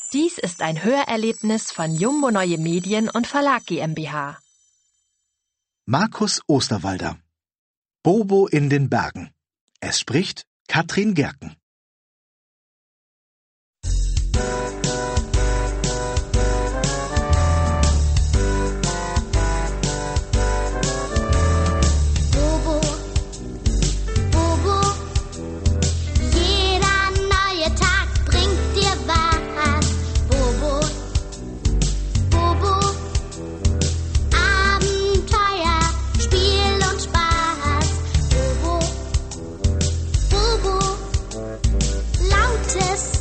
Dies ist ein Hörerlebnis von Jumbo Neue Medien und Verlag GmbH. Markus Osterwalder. Bobo in den Bergen. Es spricht Katrin Gerken. Bobo, Bobo, jeder neue Tag bringt dir was. Bobo, Bobo, Abenteuer, Spiel und Spaß. Bobo, Bobo, lautes